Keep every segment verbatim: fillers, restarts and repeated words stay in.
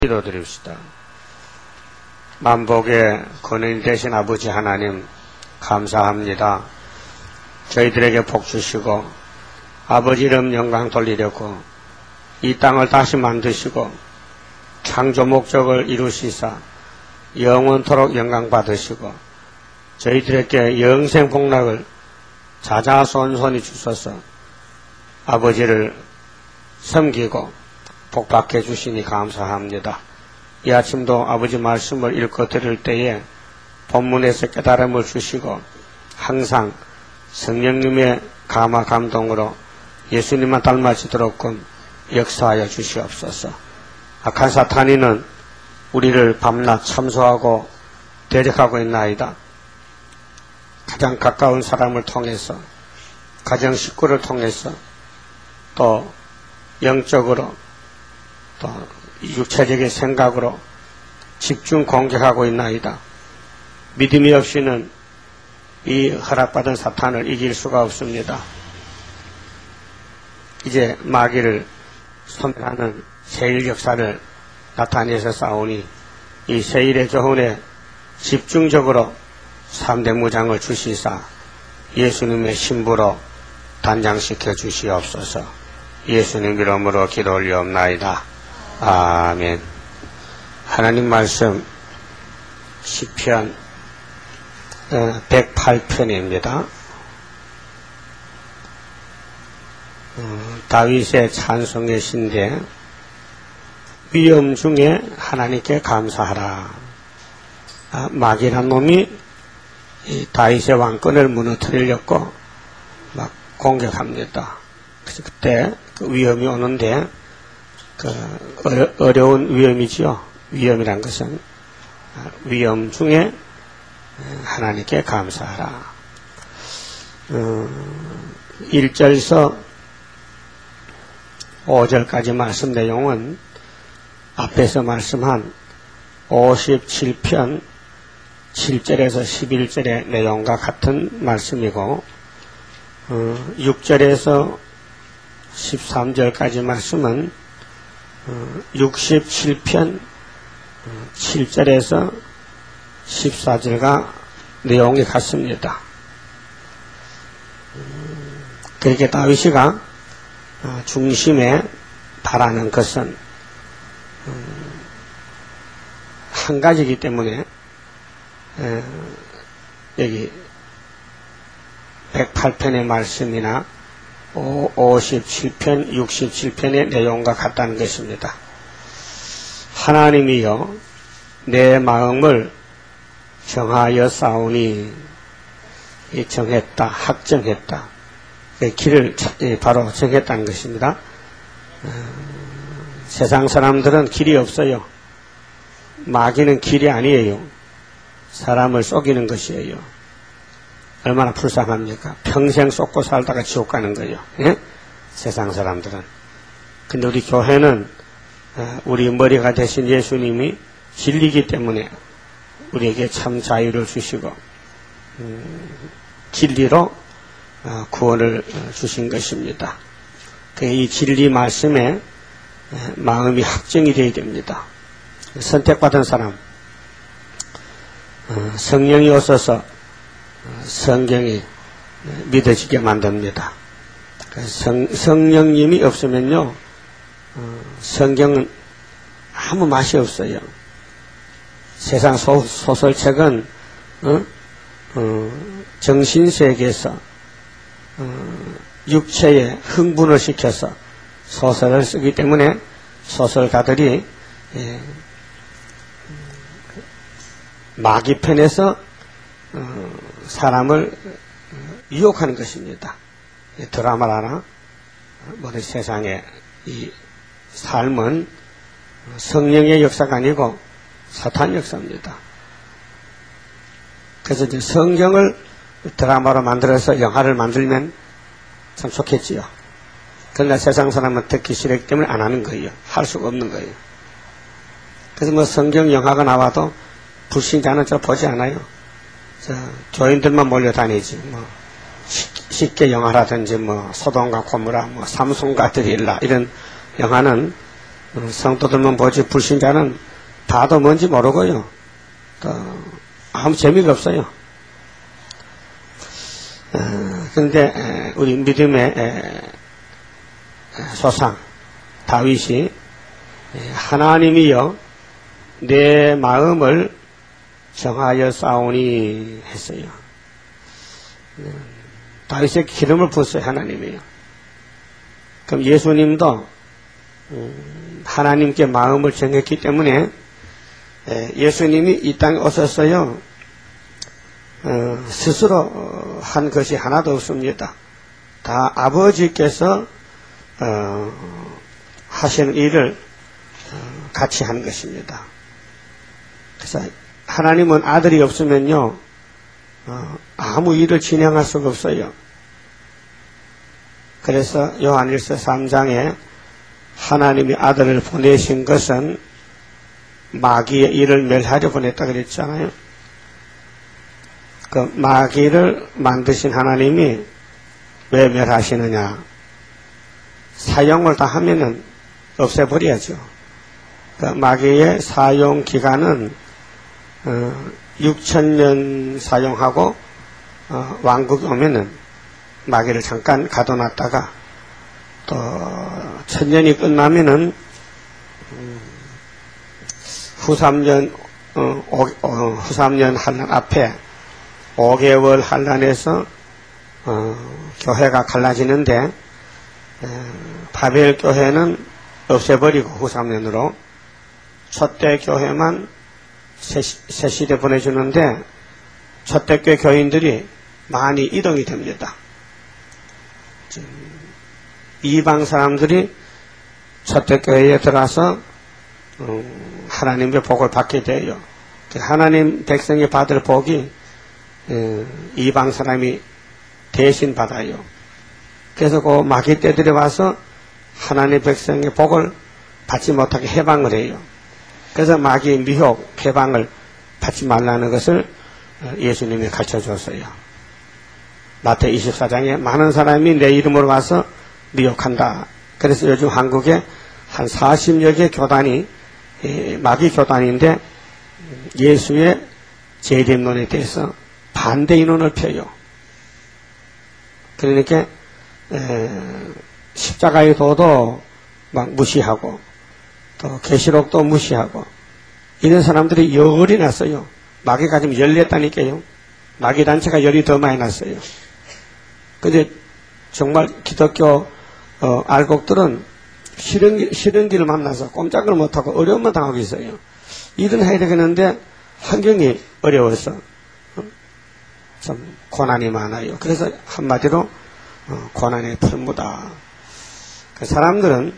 기도드립시다. 만복의 근원이 되신 아버지 하나님 감사합니다. 저희들에게 복 주시고 아버지 이름 영광 돌리려고 이 땅을 다시 만드시고 창조 목적을 이루시사 영원토록 영광 받으시고 저희들에게 영생 복락을 자자손손이 주셔서 아버지를 섬기고 복받게 주시니 감사합니다. 이 아침도 아버지 말씀을 읽고 들을 때에 본문에서 깨달음을 주시고 항상 성령님의 감화 감동으로 예수님만 닮아지도록끔 역사하여 주시옵소서. 악한 사탄이는 우리를 밤낮 참소하고 대적하고 있나이다. 가장 가까운 사람을 통해서, 가정 식구를 통해서, 또 영적으로, 또 육체적인 생각으로 집중 공격하고 있나이다. 믿음이 없이는 이 허락받은 사탄을 이길 수가 없습니다. 이제 마귀를 소멸하는 세일 역사를 나타내서 싸우니 이 세일의 교훈에 집중적으로 삼대 무장을 주시사 예수님의 신부로 단장시켜 주시옵소서. 예수님 이름으로 기도 올리옵나이다. 아멘. 하나님 말씀 시편 백팔 편입니다. 어, 다윗의 찬송의 신데 위험 중에 하나님께 감사하라. 아, 마귀란 놈이 이 다윗의 왕권을 무너뜨리려고 막 공격합니다. 그래서 그때 그 위험이 오는데 그 어려, 어려운 위험이지요. 위험이란 것은 위험 중에 하나님께 감사하라. 어, 일 절에서 오 절까지 말씀 내용은 앞에서 말씀한 오십칠 편 칠 절에서 십일 절의 내용과 같은 말씀이고 어, 육 절에서 십삼 절까지 말씀은 어, 육십칠 편 어, 칠 절에서 십사 절과 내용이 같습니다. 음, 그렇게 다윗이가 어, 중심에 바라는 것은 음, 한 가지이기 때문에 에, 여기 백팔 편의 말씀이나 오십칠 편, 육십칠 편의 내용과 같다는 것입니다. 하나님이여 내 마음을 정하여 싸우니 정했다, 확정했다. 그 길을 바로 정했다는 것입니다. 세상 사람들은 길이 없어요. 마귀는 길이 아니에요. 사람을 속이는 것이에요. 얼마나 불쌍합니까? 평생 쏟고 살다가 지옥 가는 거예요. 예? 세상 사람들은. 근데 우리 교회는 우리 머리가 되신 예수님이 진리이기 때문에 우리에게 참 자유를 주시고 음, 진리로 구원을 주신 것입니다. 이 진리 말씀에 마음이 확정이 되어야 됩니다. 선택받은 사람, 성령이 오셔서 성경이 믿어지게 만듭니다. 성, 성령님이 없으면요, 성경은 아무 맛이 없어요. 세상 소, 소설책은 어? 어, 정신세계에서 어, 육체에 흥분을 시켜서 소설을 쓰기 때문에 소설가들이 예, 마귀편에서 어, 사람을 유혹하는 것입니다. 드라마나 모든 세상의 이 삶은 성령의 역사가 아니고 사탄 역사입니다. 그래서 이제 성경을 드라마로 만들어서 영화를 만들면 참 좋겠지요. 그러나 세상 사람은 듣기 싫기 때문에 안 하는 거예요. 할 수가 없는 거예요. 그래서 뭐 성경 영화가 나와도 불신자는 저 보지 않아요. 저 교인들만 몰려다니지. 뭐 쉽게 영화라든지 뭐 소돔과 고모라, 뭐 삼손과 드릴라 이런 영화는 성도들만 보지 불신자는 봐도 뭔지 모르고요. 또 아무 재미가 없어요. 그런데 우리 믿음의 조상 다윗이 하나님이여 내 마음을 정하여 싸우니 했어요. 다윗의 기름을 부었어요. 하나님이요. 그럼 예수님도 하나님께 마음을 정했기 때문에 예수님이 이 땅에 오셨어요. 어, 스스로 한 것이 하나도 없습니다. 다 아버지께서 어, 하시는 일을 어, 같이 하는 것입니다. 그래서 하나님은 아들이 없으면요 어, 아무 일을 진행할 수가 없어요. 그래서 요한일서 삼 장에 하나님이 아들을 보내신 것은 마귀의 일을 멸하려 보냈다 그랬잖아요. 그 마귀를 만드신 하나님이 왜 멸하시느냐? 사용을 다 하면은 없애버려야죠. 그 마귀의 사용 기간은 어, 육천 년 사용하고 어, 왕국이 오면은 마귀를 잠깐 가둬놨다가 또 천년이 끝나면은 음, 후 삼 년 어, 오, 어, 후 삼 년 한란 앞에 오 개월 한란에서 어, 교회가 갈라지는데 에, 바벨 교회는 없애버리고 후 삼 년으로 초대 교회만 새, 새 시대 보내주는데 초대교회 교인들이 많이 이동이 됩니다. 이방 사람들이 초대교회에 들어와서 음, 하나님의 복을 받게 돼요. 하나님 백성이 받을 복이 에, 이방 사람이 대신 받아요. 그래서 그 마귀 떼들이 와서 하나님 백성의 복을 받지 못하게 해방을 해요. 그래서 마귀의 미혹, 해방을 받지 말라는 것을 예수님이 가르쳐줬어요. 마태복음 이십사 장에 많은 사람이 내 이름으로 와서 미혹한다. 그래서 요즘 한국에 한 사십여 개 교단이 마귀 교단인데 예수의 재림론에 대해서 반대 인원을 펴요. 그러니까 에, 십자가의 도도 막 무시하고 또 계시록도 무시하고 이런 사람들이 열이 났어요. 마귀가 지금 열렸다니까요. 마귀 단체가 열이 더 많이 났어요. 근데 정말 기독교 어, 알곡들은 싫은, 싫은 길을 만나서 꼼짝을 못하고 어려움만 당하고 있어요. 일은 해야 되겠는데 환경이 어려워서 어? 좀 고난이 많아요. 그래서 한마디로 어, 고난의 풀무다. 그 사람들은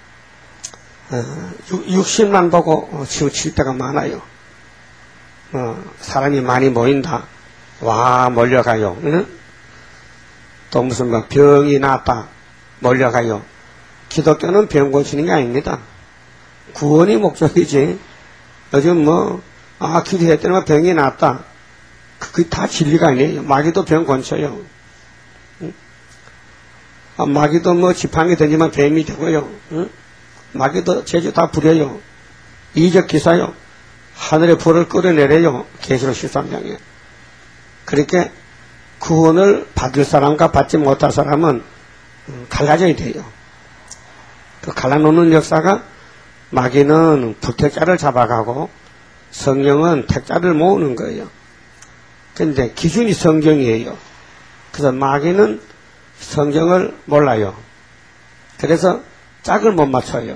어, 육신만 보고 어, 치우칠 때가 많아요. 어, 사람이 많이 모인다. 와 몰려가요. 응? 또 무슨 뭐 병이 났다. 몰려가요. 기독교는 병 고치는 게 아닙니다. 구원이 목적이지. 요즘 뭐, 아, 기도했더니 병이 났다. 그게 다 진리가 아니에요. 마귀도 병 고쳐요. 응? 아, 마귀도 뭐 지팡이 던지면 뱀이 되고요. 응? 마귀도 제주 다 부려요. 이적 기사요. 하늘에 불을 끌어내려요. 계시록 십삼 장에. 그렇게 구원을 받을 사람과 받지 못할 사람은 갈라져야 돼요. 그 갈라놓는 역사가 마귀는 불택자를 잡아가고 성령은 택자를 모으는 거예요. 그런데 기준이 성경이에요. 그래서 마귀는 성경을 몰라요. 그래서 짝을 못 맞춰요.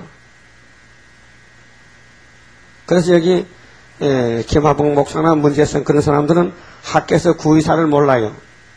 그래서 여기 에, 김하봉 목사나 문재성 그런 사람들은 학교에서 구의사를 몰라요.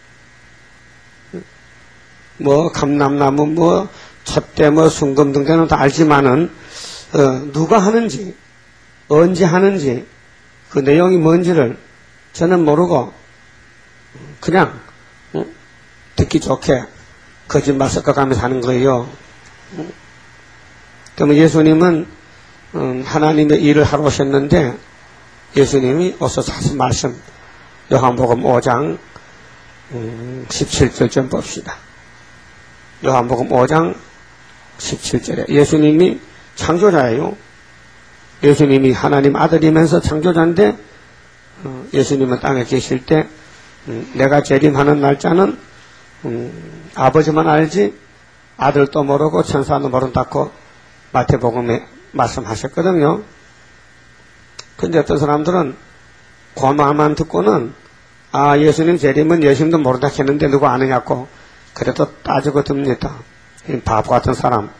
뭐 감람나무 뭐 촛대 뭐 순금 등등은 다 알지만은 어, 누가 하는지 언제 하는지 그 내용이 뭔지를 저는 모르고 그냥 어? 듣기 좋게 거짓말 섞어가면서 하는 거예요. 어? 그러면 예수님은 음, 하나님의 일을 하러 오셨는데 예수님이 오셔서 하신 말씀 요한복음 오 장 음, 십칠 절 좀 봅시다. 요한복음 오 장 십칠 절에 예수님이 창조자예요. 예수님이 하나님 아들이면서 창조자인데 어, 예수님은 땅에 계실 때 음, 내가 재림하는 날짜는 음, 아버지만 알지 아들도 모르고 천사도 모른다고 마태복음에 말씀하셨거든요. 근데 어떤 사람들은 그 말만 듣고는 아 예수님 재림은 예수님도 모른다 했는데 누구 아느냐고 그래도 따지고 듭니다. 바보 같은 사람.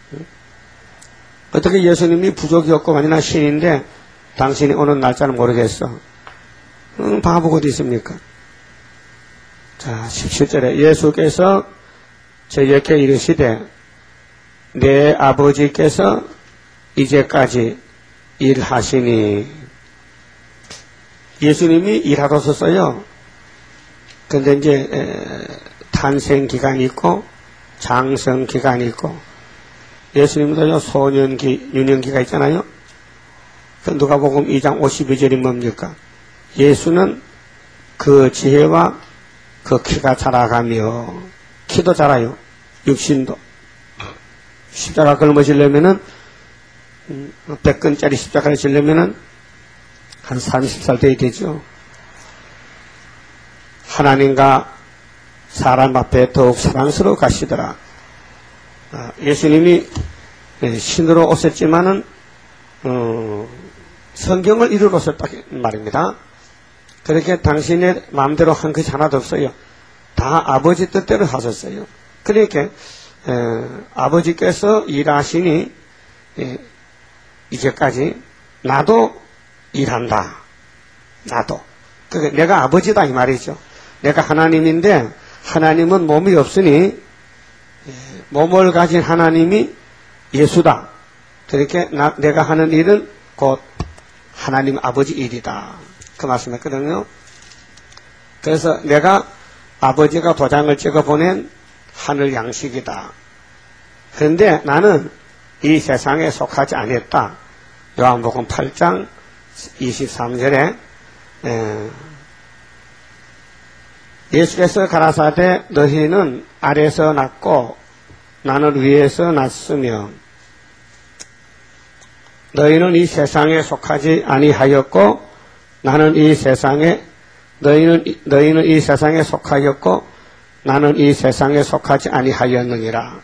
어떻게 예수님이 부족이 없고 아니나 신인데 당신이 오는 날짜는 모르겠어. 응, 바보가 어디 있습니까? 자, 십칠 절에 예수께서 저에게 이르시되 내 아버지께서 이제까지 일하시니. 예수님이 일하러 썼어요. 근데 이제 에, 탄생 기간이 있고 장성 기간이 있고 예수님도요 소년기 유년기가 있잖아요. 그 누가복음 이 장 오십이 절이 뭡니까? 예수는 그 지혜와 그 키가 자라가며 키도 자라요. 육신도 십자가 걸머지려면은 백 근짜리 십자가를 지려면은 한 삼십 살 돼야 되죠. 하나님과 사람 앞에 더욱 사랑스러워 가시더라. 예수님이 신으로 오셨지만은 어, 성경을 이루러 오셨단 말입니다. 그렇게 당신의 마음대로 한 것이 하나도 없어요. 다 아버지 뜻대로 하셨어요. 그러니까 에, 아버지께서 일하시니 에, 이제까지 나도 일한다. 나도. 그러니까 내가 아버지다 이 말이죠. 내가 하나님인데 하나님은 몸이 없으니 몸을 가진 하나님이 예수다. 그렇게 나, 내가 하는 일은 곧 하나님 아버지 일이다. 그 말씀했거든요. 그래서 내가 아버지가 도장을 찍어 보낸 하늘 양식이다. 그런데 나는 이 세상에 속하지 않았다. 요한복음 팔 장 이십삼 절에 에, 예수께서 가라사대 너희는 아래에서 났고 나는 위에서 났으며 너희는 이 세상에 속하지 아니하였고 나는 이 세상에 너희는 너희는 이 세상에 속하였고 나는 이 세상에 속하지 아니하였느니라.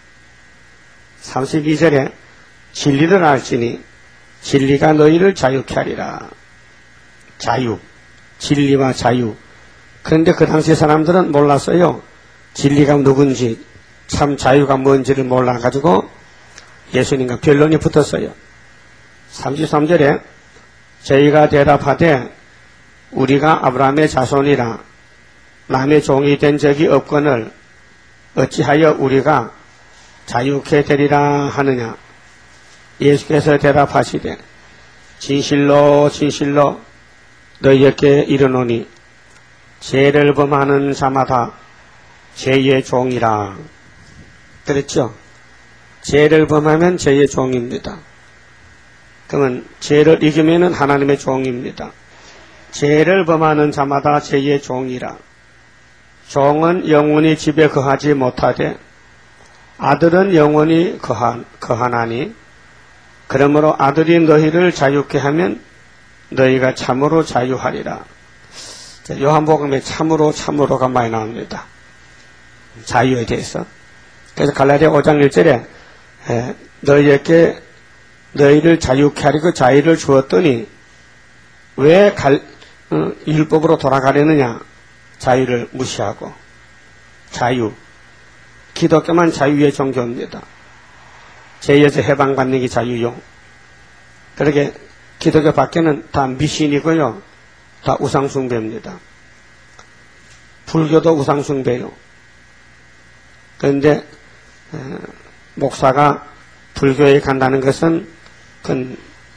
삼십이 절에 진리를 알지니 진리가 너희를 자유케 하리라. 자유, 진리와 자유. 그런데 그 당시 사람들은 몰랐어요. 진리가 누군지 참 자유가 뭔지를 몰라가지고 예수님과 변론이 붙었어요. 삼십삼 절에 저희가 대답하되 우리가 아브라함의 자손이라 남의 종이 된 적이 없거늘 어찌하여 우리가 자유케 되리라 하느냐. 예수께서 대답하시되 진실로 진실로 너희에게 이르노니 죄를 범하는 자마다 죄의 종이라. 그랬죠? 죄를 범하면 죄의 종입니다. 그러면 죄를 이기면은 하나님의 종입니다. 죄를 범하는 자마다 죄의 종이라. 종은 영원히 집에 거하지 못하되 아들은 영원히 거한, 거하나니 그러므로 아들이 너희를 자유케 하면 너희가 참으로 자유하리라. 요한복음에 참으로 참으로가 많이 나옵니다. 자유에 대해서. 그래서 갈라디아 오 장 일 절에 에, 너희에게 너희를 자유케 하리고 자유를 주었더니 왜 갈, 어, 율법으로 돌아가려느냐. 자유를 무시하고. 자유. 기독교만 자유의 종교입니다. 죄에서 해방받는 게 자유요. 그렇게 기독교 밖에는 다 미신이고요. 다 우상숭배입니다. 불교도 우상숭배요. 그런데 에, 목사가 불교에 간다는 것은 그건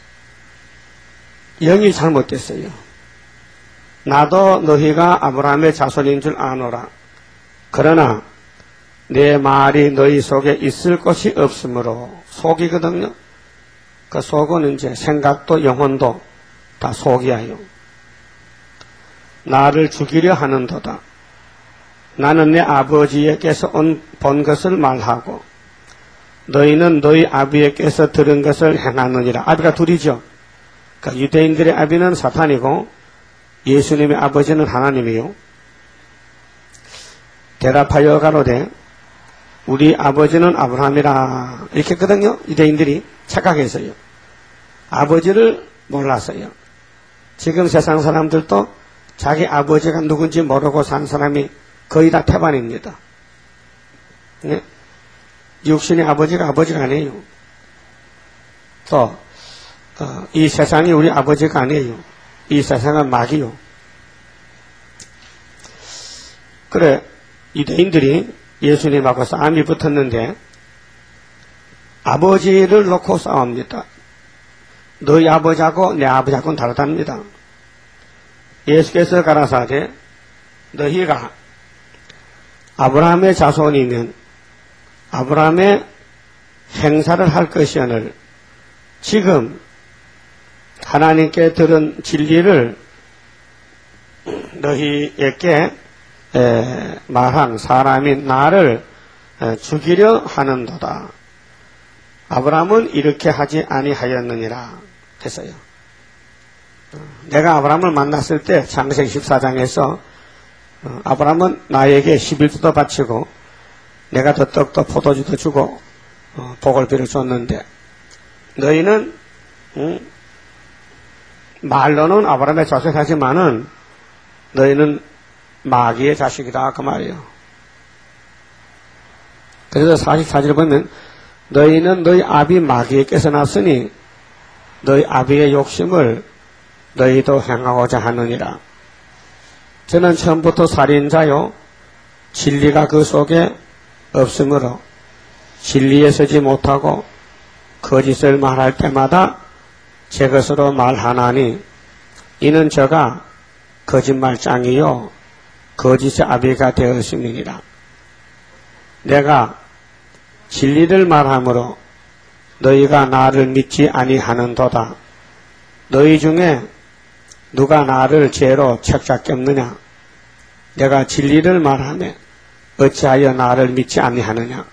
영이 잘못됐어요. 나도 너희가 아브라함의 자손인 줄 아노라. 그러나 내 말이 너희 속에 있을 것이 없으므로. 속이거든요. 그 속은 이제 생각도 영혼도 다 속이야요. 나를 죽이려 하는도다. 나는 내 아버지에게서 온, 본 것을 말하고 너희는 너희 아비에게서 들은 것을 행하느니라. 아비가 둘이죠. 그러니까 유대인들의 아비는 사탄이고 예수님의 아버지는 하나님이요. 대답하여 가로되 우리 아버지는 아브라함이라 이렇게 했거든요. 유대인들이 착각해서요. 아버지를 몰라서요. 지금 세상 사람들도 자기 아버지가 누군지 모르고 산 사람이 거의 다 태반입니다. 네? 육신의 아버지가 아버지가 아니에요. 또 어, 이 세상이 우리 아버지가 아니에요. 이 세상은 마귀요. 그래 유대인들이 예수님하고 싸움이 붙었는데 아버지를 놓고 싸웁니다. 너희 아버지하고 내 아버지하고는 다르답니다. 예수께서 가라사대 너희가 아브라함의 자손이면 아브라함의 행사를 할 것이오늘 지금 하나님께 들은 진리를 너희에게 에, 말한 사람이 나를 에, 죽이려 하는도다. 아브라함은 이렇게 하지 아니하였느니라 했어요. 내가 아브라함을 만났을 때 창세기 십사 장에서 어, 아브라함은 나에게 십일조도 바치고 내가 더 떡도 포도주도 주고 어, 복을비를 줬는데 너희는 음, 말로는 아브라함의 자식하지만은 너희는 마귀의 자식이다 그 말이에요. 그래서 사십사 절을 보면 너희는 너희 아비 마귀에게서 났으니 너희 아비의 욕심을 너희도 행하고자 하느니라. 저는 처음부터 살인자요 진리가 그 속에 없으므로 진리에 서지 못하고 거짓을 말할 때마다 제 것으로 말하나니 이는 저가 거짓말장이요 거짓의 아비가 되었음이니라. 내가 진리를 말하므로 너희가 나를 믿지 아니하는도다. 너희 중에 누가 나를 죄로 책잡겠느냐? 내가 진리를 말하며 어찌하여 나를 믿지 아니하느냐?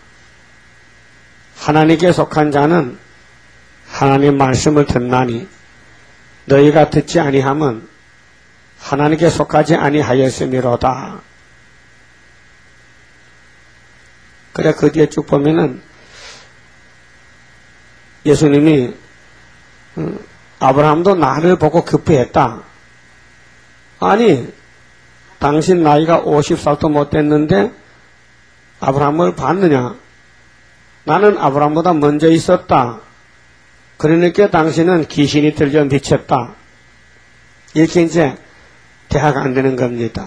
하나님께 속한 자는 하나님 말씀을 듣나니 너희가 듣지 아니함은 하나님께 속하지 아니하였음이로다. 그래 그 뒤에 쭉 보면은 예수님이 음, 아브라함도 나를 보고 급해했다. 아니 당신 나이가 오십 살도 못 됐는데 아브라함을 봤느냐? 나는 아브라함보다 먼저 있었다. 그러니까 당신은 귀신이 들려 미쳤다. 이렇게 이제 대화가 안 되는 겁니다.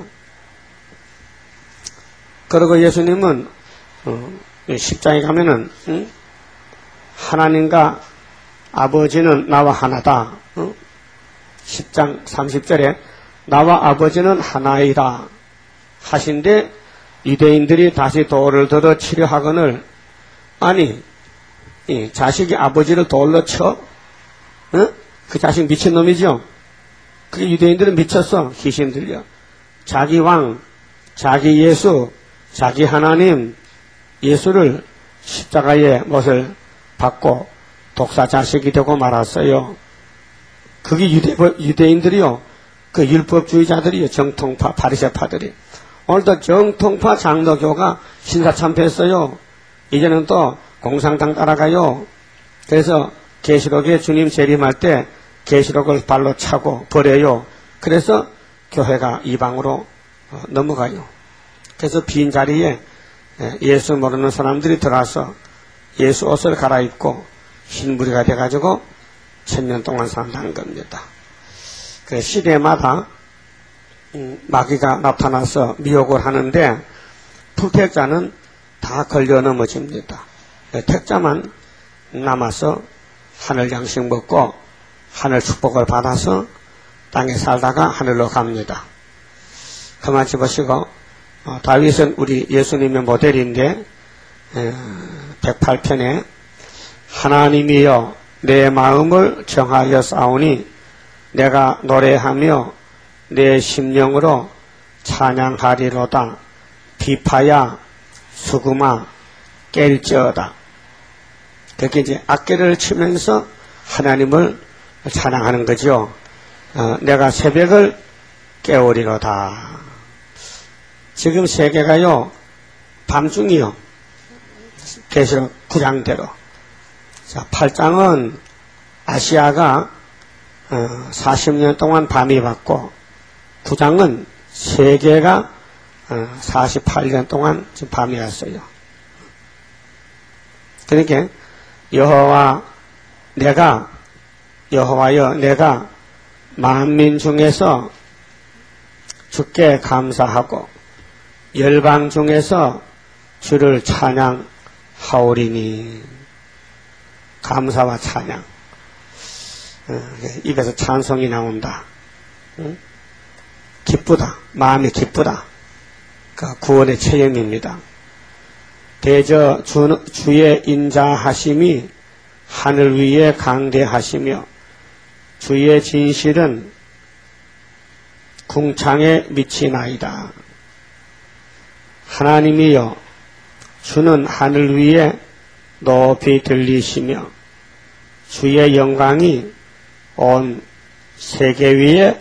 그리고 예수님은 어, 십 장에 가면은 응? 하나님과 아버지는 나와 하나다. 어? 십 장 삼십 절에 나와 아버지는 하나이다 하신데 유대인들이 다시 돌을 들어 치려 하거늘 아니 이 자식이 아버지를 돌로 쳐? 어? 그 자식 미친놈이죠. 그 유대인들은 미쳤어. 귀신 들려. 자기 왕, 자기 예수, 자기 하나님 예수를 십자가에 못을 받고 독사 자식이 되고 말았어요. 그게 유대, 유대인들이요. 그 율법주의자들이요. 정통파, 바리새파들이. 오늘도 정통파 장로교가 신사참패했어요. 이제는 또 공산당 따라가요. 그래서 계시록에 주님 재림할 때 계시록을 발로 차고 버려요. 그래서 교회가 이방으로 넘어가요. 그래서 빈 자리에 예수 모르는 사람들이 들어와서 예수 옷을 갈아입고 흰무리가 돼가지고 천년 동안 산다는 겁니다. 그 시대마다 마귀가 나타나서 미혹을 하는데 불택자는 다 걸려 넘어집니다. 택자만 남아서 하늘 양식 먹고 하늘 축복을 받아서 땅에 살다가 하늘로 갑니다. 그만 집으시고 어, 다윗은 우리 예수님의 모델인데 에, 백팔 편에 하나님이여 내 마음을 정하여 싸우니 내가 노래하며 내 심령으로 찬양하리로다. 비파야 수금아 깰지어다. 그렇게 이제 악기를 치면서 하나님을 찬양하는 거죠. 어, 내가 새벽을 깨우리로다. 지금 세계가요, 밤중이요. 계시록 구 장대로. 자, 팔 장은 아시아가 어, 사십 년 동안 밤이 왔고, 구 장은 세계가 어, 사십팔 년 동안 지금 밤이 왔어요. 그러니까 여호와 내가 여호와여 내가 만민 중에서 주께 감사하고 열방 중에서 주를 찬양하오리니. 감사와 찬양. 어, 입에서 찬송이 나온다. 응? 기쁘다. 마음이 기쁘다. 그 구원의 체험입니다. 대저 주, 주의 인자하심이 하늘 위에 강대하시며 주의 진실은 궁창에 미치나이다. 하나님이여 주는 하늘 위에 높이 들리시며 주의 영광이 온 세계 위에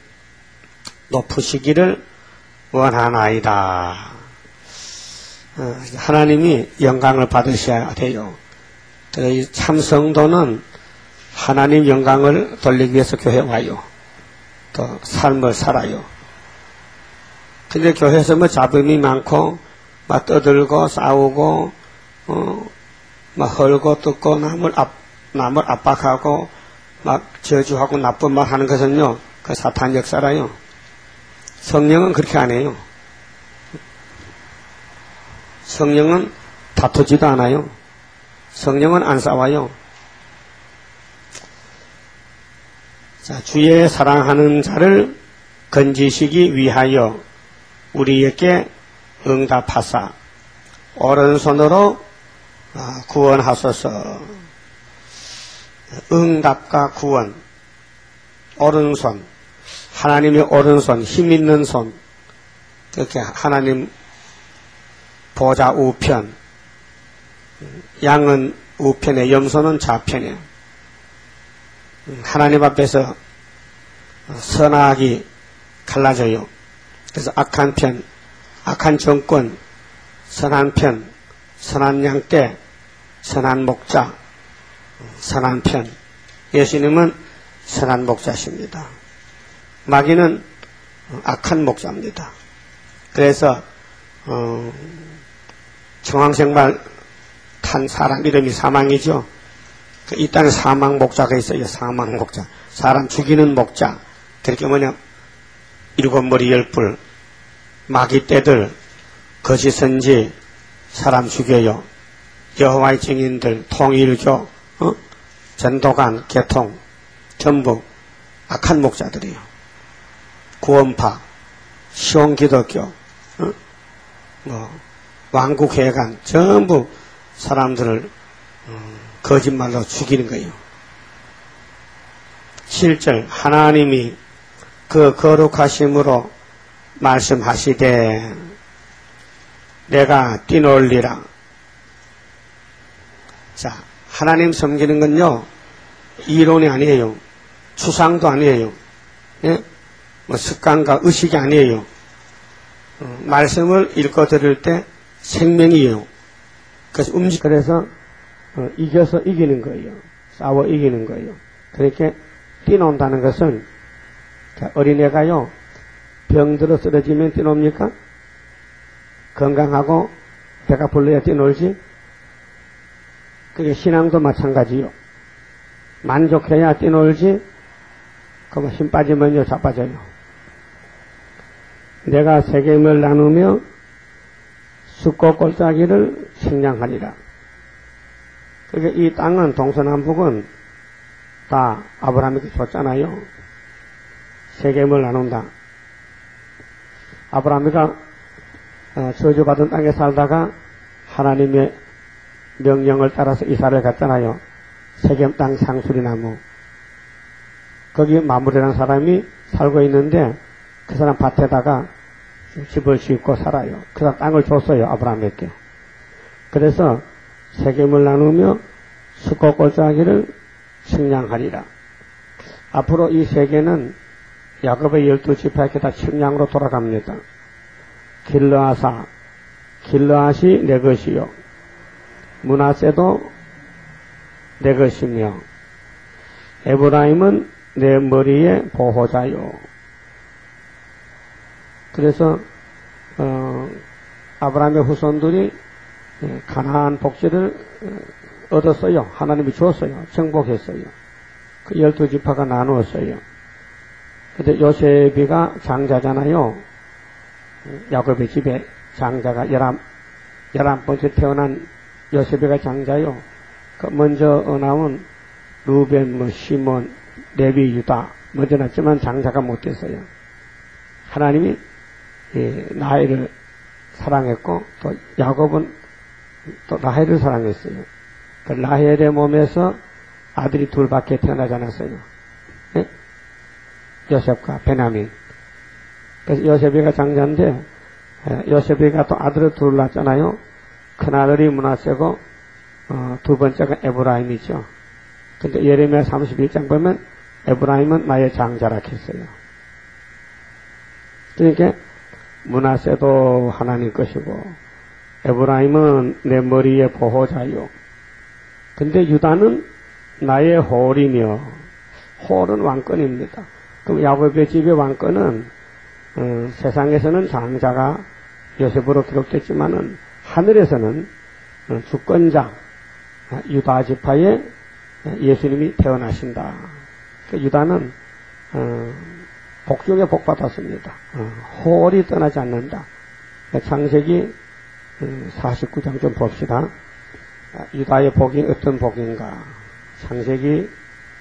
높으시기를 원하나이다. 어, 하나님이 영광을 받으셔야 돼요. 참 성도는 하나님 영광을 돌리기 위해서 교회 와요. 또 삶을 살아요. 근데 교회에서 뭐 잡음이 많고 막 떠들고 싸우고 어, 막 헐고 뜯고 남을 압 남을 압박하고 막 저주하고 나쁜 말 하는 것은요, 그 사탄 역사라요. 성령은 그렇게 안 해요. 성령은 다투지도 않아요. 성령은 안 싸워요. 자, 주의 사랑하는 자를 건지시기 위하여 우리에게 응답하사 오른손으로 구원하소서. 응답과 구원, 오른손, 하나님의 오른손, 힘있는 손, 그렇게 하나님 보좌 우편, 양은 우편에, 염소는 좌편에, 하나님 앞에서 선악이 갈라져요. 그래서 악한 편, 악한 정권, 선한 편, 선한 양떼, 선한 목자, 선한 편. 예수님은 선한 목자십니다. 마귀는 악한 목자입니다. 그래서 어, 중앙생발 탄 사람 이름이 사망이죠. 이 땅에 사망 목자가 있어요. 사망 목자. 사람 죽이는 목자. 그렇게 뭐냐, 일곱 머리 열 뿔, 마귀 떼들, 거짓 선지, 사람 죽여요. 여호와의 증인들, 통일교, 어? 전도관, 개통, 전부 악한 목자들이요. 구원파, 시온기독교, 어? 뭐 왕국회관, 전부 사람들을 음, 거짓말로 죽이는 거예요. 칠 절 하나님이 그 거룩하심으로 말씀하시되 내가 뛰놀리라. 자, 하나님 섬기는 건요, 이론이 아니에요. 추상도 아니에요. 예? 뭐 습관과 의식이 아니에요. 어, 말씀을 읽어 들을 때 생명이에요. 그래서 움직, 그래서 어, 이겨서 이기는 거예요. 싸워 이기는 거예요. 그렇게 뛰논다는 것은, 자, 어린애가요, 병들어 쓰러지면 뛰놉니까? 건강하고 배가 불러야 뛰놀지? 그게 신앙도 마찬가지요. 만족해야 뛰놀지, 그럼 힘 빠지면요, 자빠져요. 내가 세겜을 나누며 숫고 골짜기를 식량하리라. 그러니까 이 땅은, 동서남북은 다 아브라함에게 줬잖아요. 세겜을 나눈다. 아브라함이가 어, 저주받은 땅에 살다가 하나님의 명령을 따라서 이사를 갔잖아요. 세겜 땅 상수리나무. 거기 마무리라는 사람이 살고 있는데 그 사람 밭에다가 집을 짓고 살아요. 그 사람 땅을 줬어요. 아브라함에게. 그래서 세겜을 나누며 수컷 골짜기를 측량하리라. 앞으로 이 세계는 야곱의 열두 지파에게 다 측량으로 돌아갑니다. 길르아사, 길르앗이 내 것이요. 므낫세도 내 것이며, 에브라임은 내 머리의 보호자요. 그래서 어, 아브라함의 후손들이 가나안 복지를 얻었어요. 하나님이 주었어요. 정복했어요. 그 열두 지파가 나누었어요. 근데 요셉이가 장자잖아요. 야곱의 집에 장자가 열한, 열한 번째 태어난 요셉이가 장자요. 그 먼저 나온 루벤, 뭐, 시몬, 레위, 유다, 먼저 났지만 장자가 못 됐어요. 하나님이 예, 라헬을 사랑했고, 또 야곱은 또 라헬을 사랑했어요. 그 라헬의 몸에서 아들이 둘밖에 태어나지 않았어요. 예? 요셉과 베냐민. 그래서 요셉이가 장자인데, 예, 요셉이가 또 아들을 둘 낳았잖아요. 큰아들이 므낫세고, 어, 두 번째가 에브라임이죠. 근데 예레미야 삼십일 장 보면 에브라임은 나의 장자라 했어요. 그러니까 므낫세도 하나님 것이고 에브라임은 내 머리의 보호자요. 근데 유다는 나의 홀이며, 홀은 왕권입니다. 그럼 야곱의 집의 왕권은 어, 세상에서는 장자가 요셉으로 기록됐지만은 하늘에서는 어, 주권자 유다 지파에 예수님이 태어나신다. 그 유다는 어, 복 중에 복 받았습니다. 어, 홀이 떠나지 않는다. 창세기 사십구 장 좀 봅시다. 유다의 복이 어떤 복인가. 창세기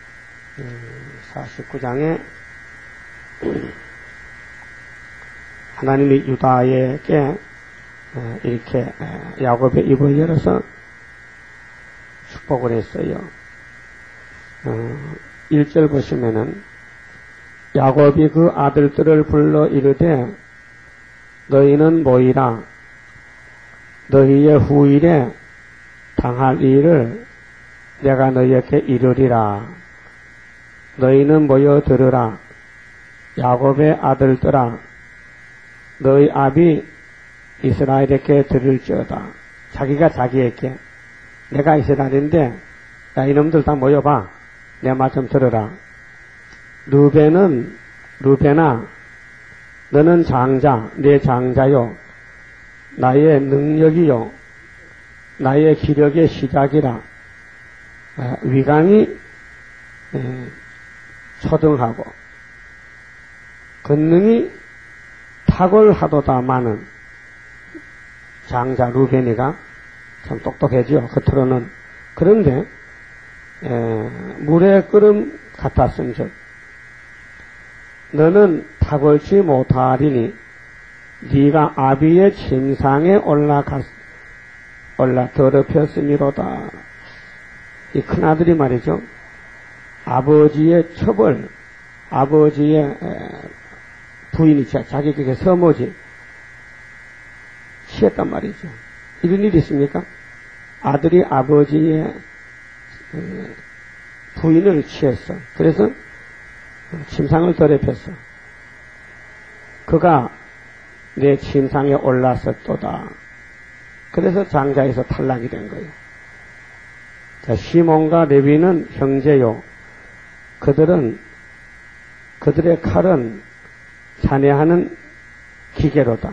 사십구 장에 하나님이 유다에게 이렇게 야곱의 입을 열어서 축복을 했어요. 일 절 보시면은 야곱이 그 아들들을 불러 이르되 너희는 모이라. 너희의 후일에 당할 일을 내가 너희에게 이르리라. 너희는 모여 들으라. 야곱의 아들들아, 너희 아비 이스라엘에게 들을지어다. 자기가 자기에게, 내가 이스라엘인데 야 이놈들 다 모여봐. 내 말 좀 들으라. 루벤은, 루벤아, 너는 장자, 내 장자요. 나의 능력이요. 나의 기력의 시작이라. 위강이 초등하고 권능이 탁월하도다마는 장자 루벤이가 참 똑똑해지요. 겉으로는. 그런데 에, 물의 끓음 같았은즉 너는 탁월치 못하리니 네가 아비의 침상에 올라갔 올라 더럽혔음이로다. 이 큰아들이 말이죠. 아버지의 첩을, 아버지의 부인이 자기 그게 서모지 취했단 말이죠. 이런 일이 있습니까? 아들이 아버지의 부인을 취했어. 그래서 침상을 더럽혔어. 그가 내 침상에 올랐었도다. 그래서 장자에서 탈락이 된 거예요. 자, 시몬과 레위는 형제요. 그들은, 그들의 칼은 잔해하는 기계로다.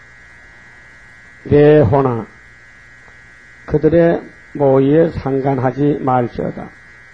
내 호나, 그들의 모의에 상관하지 말지어다.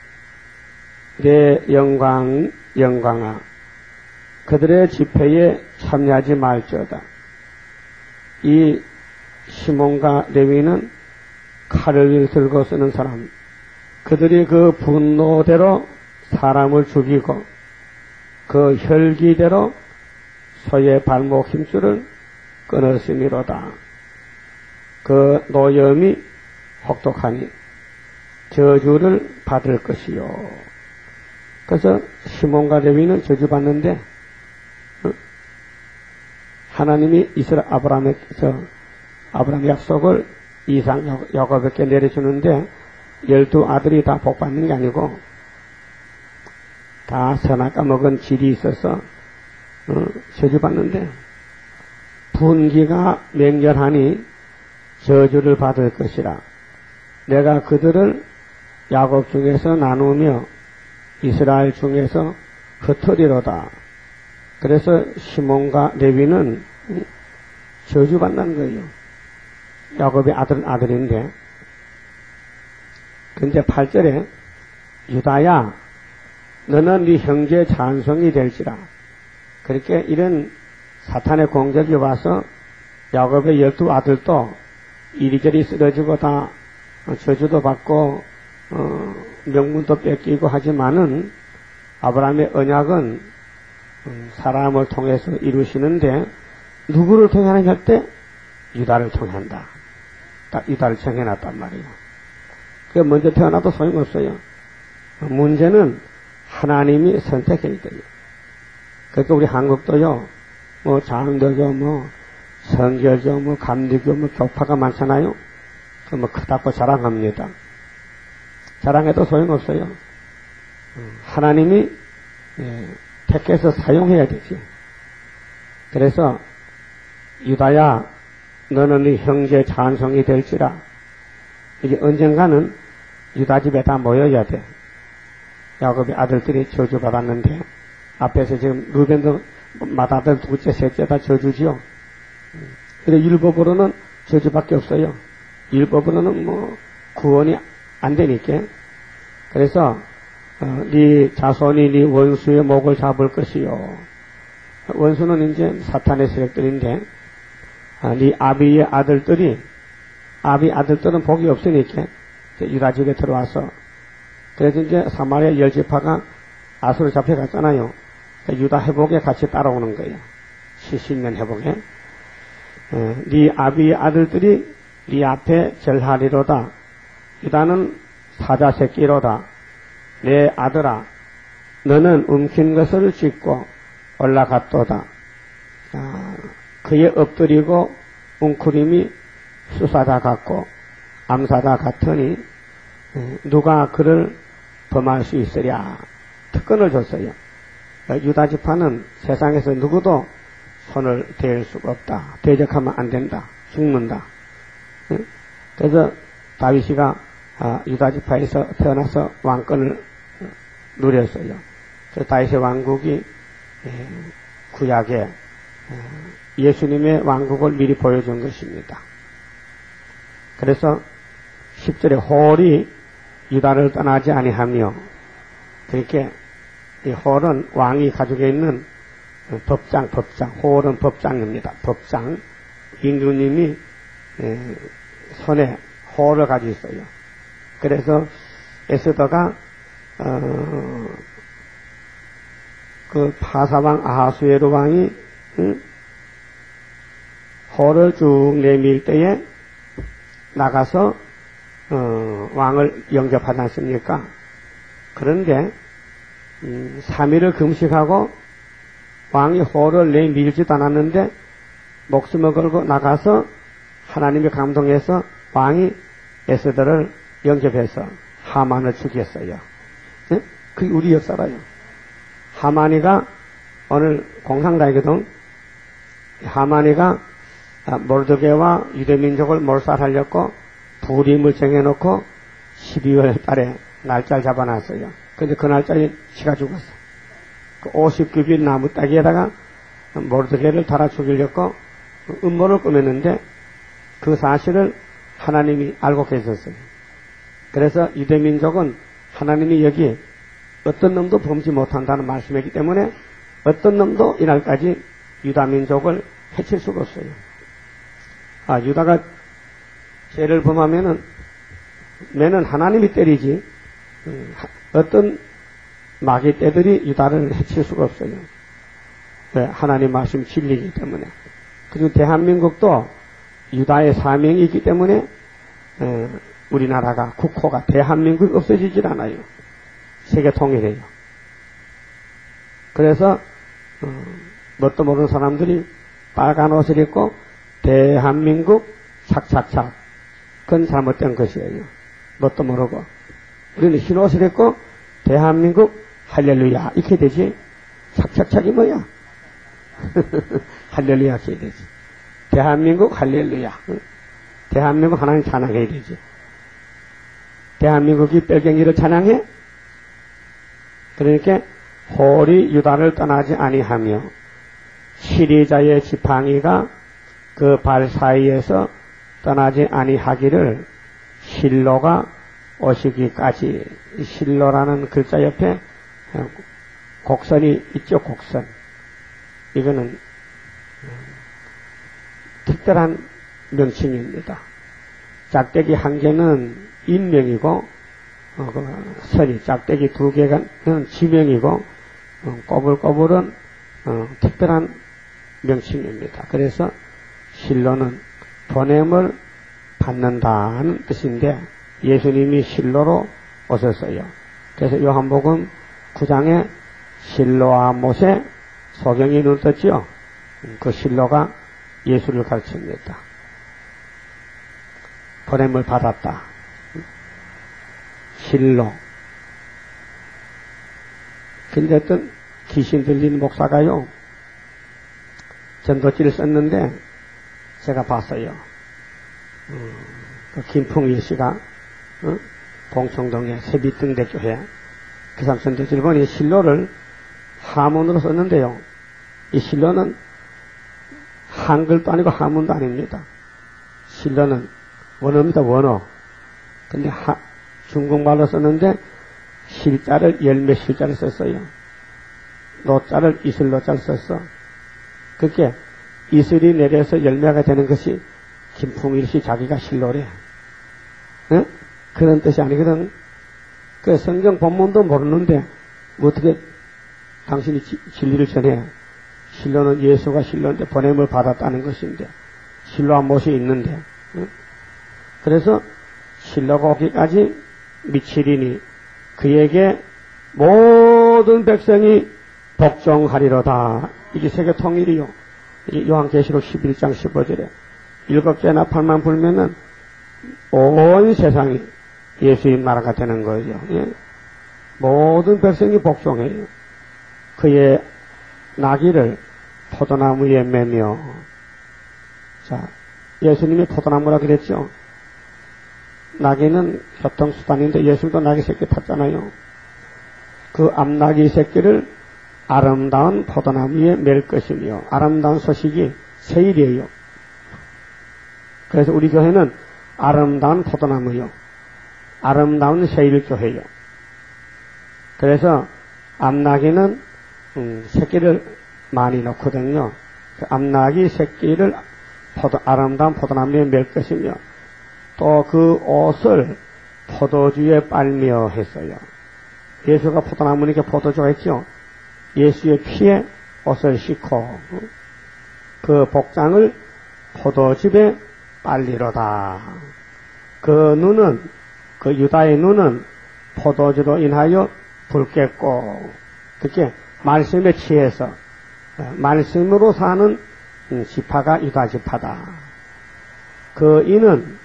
내 영광, 영광아, 그들의 집회에 참여하지 말지어다. 이 시몬과 레위는 칼을 들고 쓰는 사람, 그들이 그 분노대로 사람을 죽이고 그 혈기대로 소의 발목 힘줄을 끊었음이로다. 그 노염이 혹독하니 저주를 받을 것이요. 그래서 시몬과 레위는 저주받는데 어? 하나님이 이스라엘 아브라함의 저 아브라함 약속을 이삭 야곱에게 내려주는데 열두 아들이 다 복 받는 게 아니고 다 선악과 먹은 질이 있어서 어, 저주받는데 분기가 맹렬하니 저주를 받을 것이라. 내가 그들을 야곱 중에서 나누며 이스라엘 중에서 흩으리로다. 그래서 시몬과 레위는 저주받는 거예요. 야곱의 아들, 아들인데. 근데 팔 절에 유다야 너는 네 형제의 찬송이 될지라. 그렇게 이런 사탄의 공격이 와서 야곱의 열두 아들도 이리저리 쓰러지고 다 저주도 받고 어, 명분도 뺏기고 하지만은 아브라함의 언약은 사람을 통해서 이루시는데 누구를 통해 하느냐 할 때 유다를 통해 한다. 딱 유다를 정해놨단 말이에요. 그 먼저 태어나도 소용없어요. 문제는 하나님이 선택해야 돼요. 그러니까 우리 한국도요, 뭐 장로교, 뭐 성결교, 뭐 감리교, 뭐 교파가 많잖아요. 그 뭐 크다고 자랑합니다. 자랑해도 소용없어요. 하나님이 예, 택해서 사용해야 되지. 그래서 유다야 너는 네 형제 찬송이 될지라. 이게 언젠가는 유다 집에 다 모여야 돼. 야곱의 아들들이 저주받았는데 앞에서 지금 루벤도 맏아들 둘째 셋째 다 저주지요. 근데 율법으로는 저주밖에 없어요. 율법으로는 뭐 구원이 안 되니까. 그래서 어, 네 자손이 네 원수의 목을 잡을 것이요. 원수는 이제 사탄의 세력들인데 아, 네 아비의 아들들이 아비 아들들은 복이 없으니까 유다 집에 들어와서 그래서 이제 사마리아 열 지파가 아수르 잡혀갔잖아요. 그러니까 유다 회복에 같이 따라오는 거예요. 칠십 년 회복에. 어, 네 아비의 아들들이 네 앞에 절하리로다. 유다는 사자 새끼로다. 내 아들아 너는 움킨 것을 짚고 올라갔도다. 아, 그의 엎드리고 웅크림이 수사자 같고 암사자 같으니 누가 그를 범할 수 있으랴. 특권을 줬어요. 유다 지파는 세상에서 누구도 손을 댈 수가 없다. 대적하면 안 된다. 죽는다. 그래서 다윗이가 유다 지파에서 태어나서 왕권을 누렸어요. 그래서 다윗의 왕국이 구약에 예수님의 왕국을 미리 보여준 것입니다. 그래서 십 절에 홀이 유다를 떠나지 아니하며, 그렇게 이 홀은 왕이 가지고 있는 법장, 법장, 홀은 법장입니다. 법장. 임금님이 손에 홀을 가지고 있어요. 그래서 에스더가 어, 그 파사왕 아하수에로 왕이 응? 홀을 쭉 내밀 때에 나가서 어, 왕을 영접하지 않습니까? 그런데 음, 삼 일을 금식하고 왕이 홀을 내밀지도 않았는데 목숨을 걸고 나가서 하나님이 감동해서 왕이 에스더를 영접해서 하만을 죽였어요. 네? 그게 우리 역사라요. 하만이가 오늘 공상다이거든. 하만이가 모르드게와 유대민족을 몰살하려고 부림을 정해놓고 십이월 달에 날짜를 잡아놨어요. 근데 그 날짜에 치가 죽었어. 그 오십 규빗 나무 따기에다가 모르드게를 달아 죽이려고 음모를 꾸몄는데 그 사실을 하나님이 알고 계셨어요. 그래서 유대민족은 하나님이 여기 어떤 놈도 범치 못한다는 말씀이기 때문에 어떤 놈도 이날까지 유다민족을 해칠 수가 없어요. 아, 유다가 죄를 범하면은 매는 하나님이 때리지 어떤 마귀 떼들이 유다를 해칠 수가 없어요. 왜? 하나님 말씀 진리이기 때문에. 그리고 대한민국도 유다의 사명이 있기 때문에 에, 우리나라가 국호가 대한민국이 없어지질 않아요. 세계 통일해요. 그래서 어, 뭣도 모르는 사람들이 빨간 옷을 입고 대한민국 착착착, 그건 잘못된 것이에요. 뭣도 모르고. 우리는 흰 옷을 입고 대한민국 할렐루야 이렇게 되지. 착착착이 뭐야? 할렐루야 이렇게 되지. 대한민국 할렐루야. 대한민국 하나님 찬양해야 되지. 대한민국이 뺄갱이를 찬양해? 그러니까 홀이 유다를 떠나지 아니하며 시리자의 지팡이가 그 발 사이에서 떠나지 아니하기를 실로가 오시기까지. 실로라는 글자 옆에 곡선이 있죠. 곡선. 이거는 특별한 명칭입니다. 짝대기 한 개는 인명이고 어, 그 선이 짝대기 두 개는 지명이고 어, 꼬불꼬불은 어, 특별한 명칭입니다. 그래서 실로는 보냄을 받는다는 뜻인데 예수님이 실로로 오셨어요. 그래서 요한복음 구 장에 실로와 모세 소경이 눈 떴지요. 그 실로가 예수를 가르칩니다. 보냄을 받았다. 실로. 근데 어떤 귀신 들린 목사가요, 전도지를 썼는데 제가 봤어요. 음, 그 김풍일 씨가 어? 봉청동의 세빛등대교회 그 사람 전도지를 보니 실로를 하문으로 썼는데요. 이 실로는 한글도 아니고 하문도 아닙니다. 실로는 원어입니다. 원어. 근데 하, 중국말로 썼는데 실자를 열매 실자를 썼어요. 노자를 이슬노자를 썼어. 그렇게 이슬이 내려서 열매가 되는 것이 김풍일씨 자기가 실로래. 네? 그런 뜻이 아니거든. 그 성경 본문도 모르는데 어떻게 당신이 지, 진리를 전해. 실로는 예수가 실로인데 보냄을 받았다는 것인데 실로와 못이 있는데. 네? 그래서 실로가 오기까지 미치리니 그에게 모든 백성이 복종하리로다. 이게 세계 통일이요. 이게 요한계시록 십일 장 십오 절에 일곱째 나팔만 불면은 온 세상이 예수의 나라가 되는 거죠. 예? 모든 백성이 복종해요. 그의 나귀를 포도나무에 매며. 자, 예수님이 포도나무라 그랬죠. 나귀는 교통수단인데 예수도 나귀 새끼 탔잖아요. 그 앞나귀 새끼를 아름다운 포도나무에 맬 것이며, 아름다운 소식이 세일이에요. 그래서 우리 교회는 아름다운 포도나무요. 아름다운 세일교회요. 그래서 앞나귀는 음, 새끼를 많이 넣거든요. 그 앞나귀 새끼를 포도, 아름다운 포도나무에 맬 것이며, 또 그 옷을 포도주에 빨며 했어요. 예수가 포도나무니까 포도주가 했죠. 예수의 피에 옷을 씻고 그 복장을 포도즙에 빨리로다. 그 눈은, 그 유다의 눈은 포도주로 인하여 붉겠고, 그렇게 말씀에 취해서 말씀으로 사는 지파가 유다 지파다. 그 이는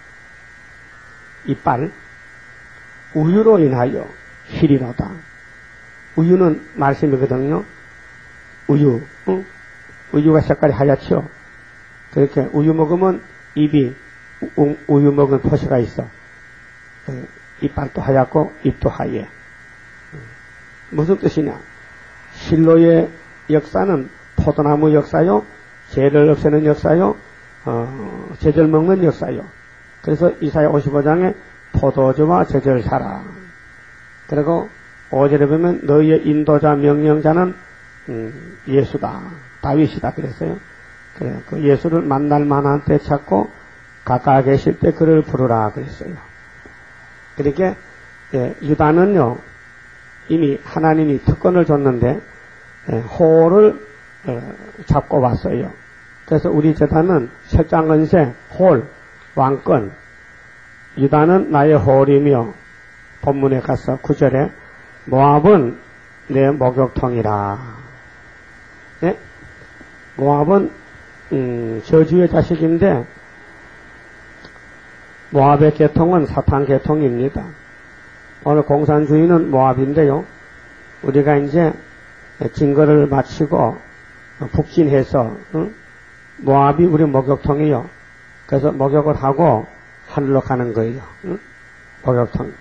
이빨 우유로 인하여 희리로다. 우유는 말씀이거든요. 우유, 응? 우유가 색깔이 하얗죠. 그렇게 우유 먹으면 입이 우, 우유 먹은 포시가 있어. 그 이빨도 하얗고 입도 하얘. 무슨 뜻이냐? 실로의 역사는 포도나무 역사요, 죄를 없애는 역사요, 어, 제절 먹는 역사요. 그래서 이사야 오십오 장에 포도주와 제절 사라. 그리고 오 절에 보면 너희의 인도자 명령자는 음, 예수다, 다윗이다 그랬어요. 그래, 그 예수를 만날 만한 때 찾고 가까이 계실 때 그를 부르라 그랬어요. 그러니까 예, 유다는요 이미 하나님이 특권을 줬는데 예, 호를 어, 잡고 왔어요. 그래서 우리 제단은 설장건세 홀 왕권, 유다는 나의 홀이며, 본문에 가서 구 절에 모압은 내 목욕통이라. 네? 모압은 음, 저주의 자식인데 모압의 계통은 사탄 계통입니다. 오늘 공산주의는 모압인데요. 우리가 이제 증거를 마치고 북진해서 응? 모압이 우리 목욕통이요. 그래서 목욕을 하고 하늘로 가는 거예요. 응? 목욕통.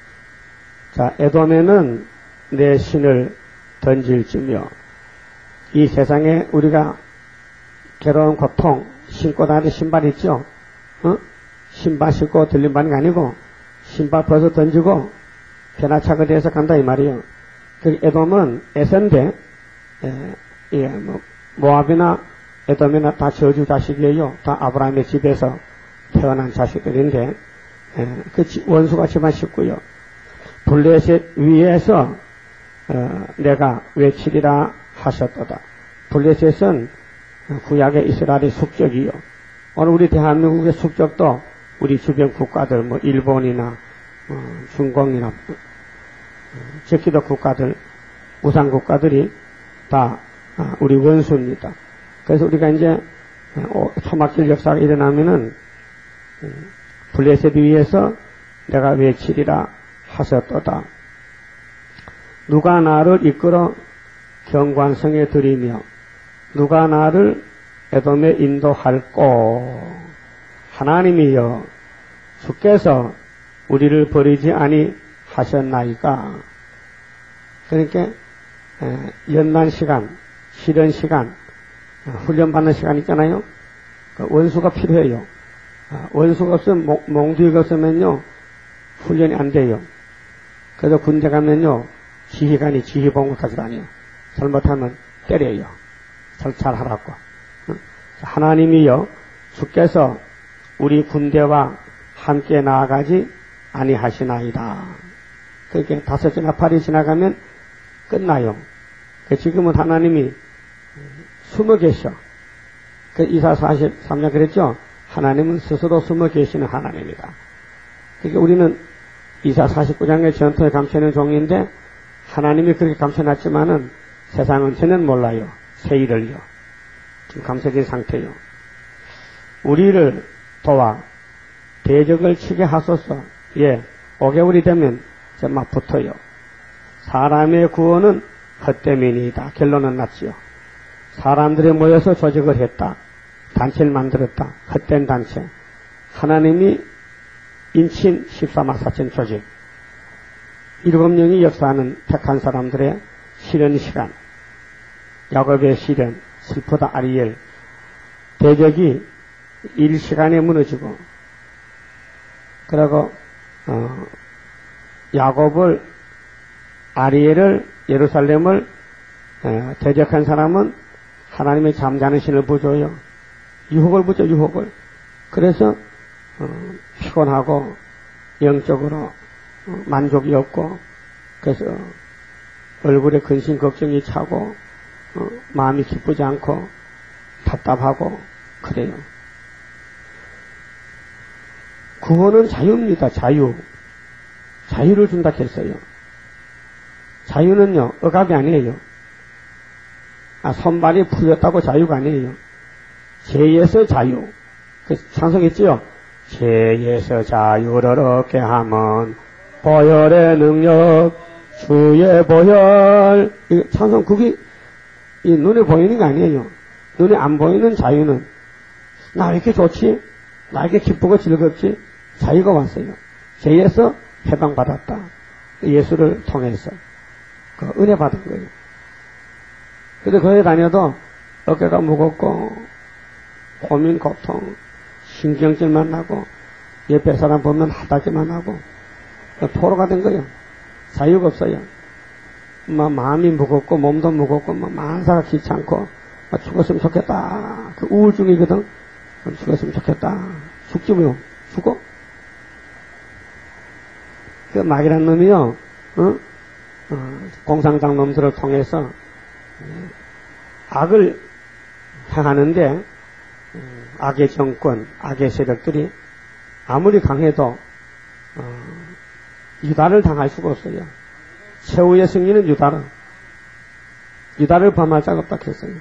자, 에돔에는 내 신을 던질지며 이 세상에 우리가 괴로운 고통 신고 다니는 신발 있죠? 어? 신발 신고 들림반이 아니고 신발 벗어 던지고 변화차가 돼서 간다 이 말이요. 그 에돔은 에센데 예, 예, 뭐, 모압이나 에돔이나 다 저주 자식이에요. 다 아브라함의 집에서 태어난 자식들인데 예, 그 원수가 집안 식구요. 블레셋 위에서 어, 내가 외치리라 하셨도다. 블레셋은 구약의 이스라엘의 숙적이요. 오늘 우리 대한민국의 숙적도 우리 주변 국가들, 뭐 일본이나 어, 중공이나 어, 제키도 국가들, 우상 국가들이 다 아, 우리 원수입니다. 그래서 우리가 이제 어, 토막질 역사가 일어나면은 음, 블레셋 위에서 내가 외치리라 하셨도다. 누가 나를 이끌어 경관성에 들이며 누가 나를 에돔에 인도할꼬. 하나님이여 주께서 우리를 버리지 아니하셨나이까. 그러니까 연난 시간, 실현 시간, 훈련받는 시간 있잖아요. 원수가 필요해요. 원수가 없으면, 몽둥이가 없으면요 훈련이 안 돼요. 그래서 군대 가면요 지휘관이 지휘봉국까지 다녀요. 잘못하면 때려요. 잘 하라고. 하나님이여 주께서 우리 군대와 함께 나아가지 아니하시나이다. 그렇게 다섯째 나팔이 지나가면 끝나요. 지금은 하나님이 숨어 계셔. 그 이사 사십삼 년 그랬죠? 하나님은 스스로 숨어 계시는 하나님이다. 그러니까 우리는 이사 사십구 장의 전통에 감춰있는 종인데 하나님이 그렇게 감춰놨지만은 세상은 저는 몰라요. 새 일을요. 지금 감춰진 상태요. 우리를 도와 대적을 치게 하소서. 예, 오 개월이 되면 이제 막 붙어요. 사람의 구원은 헛되민이다. 결론은 났지요. 사람들이 모여서 조직을 했다. 단체를 만들었다. 헛된 단체. 하나님이 인친 십사만사천 조직. 일곱 명이 역사하는 택한 사람들의 실현 시간. 야곱의 실현, 슬프다 아리엘. 대적이 일 시간에 무너지고, 그리고, 어, 야곱을, 아리엘을, 예루살렘을, 어, 대적한 사람은 하나님의 잠자는 신을 부줘요. 유혹을 부죠, 유혹을. 그래서, 어, 피곤하고, 영적으로, 어, 만족이 없고, 그래서, 얼굴에 근심 걱정이 차고, 어, 마음이 기쁘지 않고, 답답하고, 그래요. 구원은 자유입니다. 자유. 자유를 준다 했어요. 자유는요, 억압이 아니에요. 아, 손발이 풀렸다고 자유가 아니에요. 죄에서 자유. 그 찬송했지요? 죄에서 자유를 얻게 하면 보혈의 능력, 주의 보혈. 이 찬송 그게 이 눈에 보이는 게 아니에요. 눈에 안 보이는 자유는 나 왜 이렇게 좋지? 나 이렇게 기쁘고 즐겁지? 자유가 왔어요. 죄에서 해방받았다. 예수를 통해서 그 은혜 받은 거예요. 근데 거기 다녀도 어깨가 무겁고 고민, 고통, 신경질만 나고 옆에 사람 보면 하다기만 하고 포로가 된 거예요. 자유가 없어요. 뭐 마음이 무겁고 몸도 무겁고 뭐 만사가 귀찮고 뭐 죽었으면 좋겠다. 그 우울증이거든. 죽었으면 좋겠다. 죽지 뭐 죽어? 그 마귀란 놈이요, 어? 어, 공산당 놈들을 통해서 악을 행하는데 악의 정권, 악의 세력들이 아무리 강해도 어, 유다를 당할 수가 없어요. 최후의 승리는 유다를 유다를 범할 자가 없다 했어요.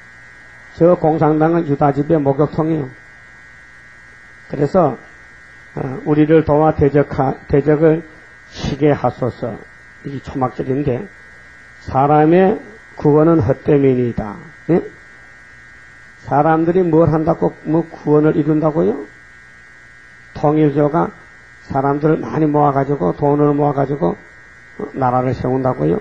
저 공산당은 유다 집의 목욕통이에요. 그래서 어, 우리를 도와 대적하, 대적을 치게 하소서. 이 초막절인데 사람의 구원은 헛되민이다. 예? 사람들이 뭘 한다고 뭐 구원을 이룬다고요? 통일교가 사람들을 많이 모아가지고 돈을 모아가지고 나라를 세운다고요?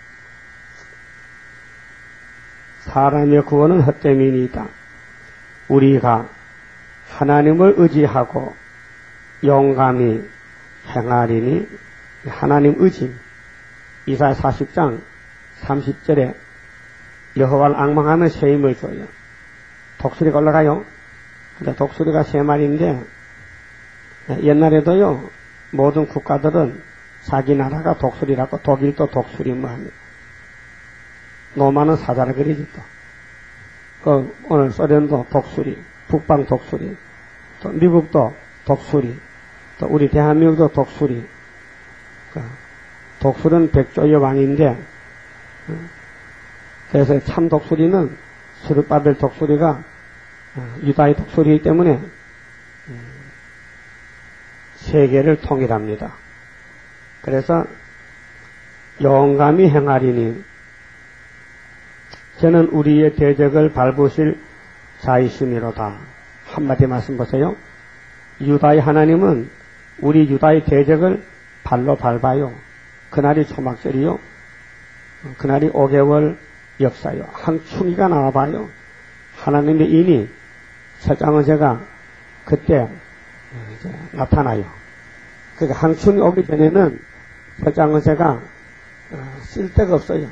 사람의 구원은 헛되민이다. 우리가 하나님을 의지하고 용감히 행하리니 하나님 의지. 이사야 사십 장 삼십 절에 여호와를 앙망하면 새 힘을 줘요. 독수리가 올라가요. 근데 독수리가 세 마리인데 옛날에도요 모든 국가들은 자기 나라가 독수리라고 독일도 독수리 뭐 합니다. 로마는 사자라 그러지 또. 그 오늘 소련도 독수리, 북방 독수리, 또 미국도 독수리, 또 우리 대한민국도 독수리. 그 독수리는 백조의 왕인데 그래서 참 독수리는 스룹바벨 독수리가 유다의 독수리이기 때문에 세계를 통일합니다. 그래서 용감히 행하리니 저는 우리의 대적을 밟으실 자이심이로다. 한마디 말씀 보세요. 유다의 하나님은 우리 유다의 대적을 발로 밟아요. 그날이 초막절이요. 그날이 오 개월 역사요. 항충이가 나와봐요. 하나님의 인이 설장은제가 그때 이제 나타나요. 그러니까 항충이 오기 전에는 설장은제가 쓸데가 없어요.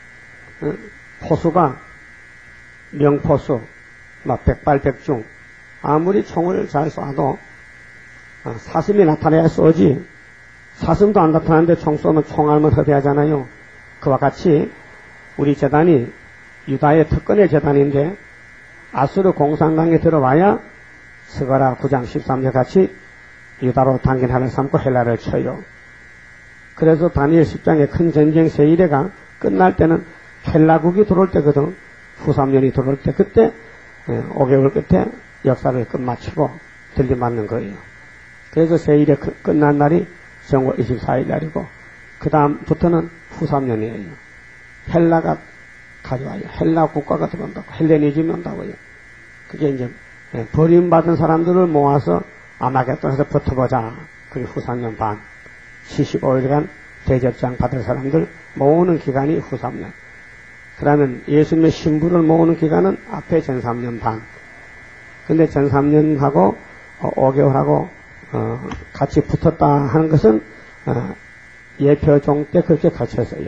포수가 명포수, 막 백발백중, 아무리 총을 잘 쏴도 사슴이 나타나야 쏘지. 사슴도 안 나타나는데 총 쏘면 총알만 허비하잖아요. 그와 같이 우리 재단이 유다의 특권의 재단인데 아수르 공산당에 들어와야 스가랴 구 장 십삼 절 같이 유다로 단긴하를 삼고 헬라를 쳐요. 그래서 다니엘 십 장의 큰 전쟁 세일회가 끝날 때는 헬라국이 들어올 때거든. 후 삼 년이 들어올 때 그때 오 개월 끝에 역사를 끝마치고 들림받는 거예요. 그래서 세일회 끝난 날이 정월 이십사 일 날이고 그 다음부터는 후 삼 년이에요. 헬라가 가져와요. 헬라 국가가 들어온다고. 헬레니즘이 온다고요. 그게 이제 버림받은 사람들을 모아서 아마겟돈에서 붙어보자. 그게 후 삼 년 반. 칠십오 일간 대접장 받을 사람들 모으는 기간이 후 삼 년. 그러면 예수님의 신부를 모으는 기간은 앞에 전 삼 년 반. 근데 전 삼 년하고 오 개월하고 어, 같이 붙었다 하는 것은 어, 예표종 때 그렇게 갖췄어요.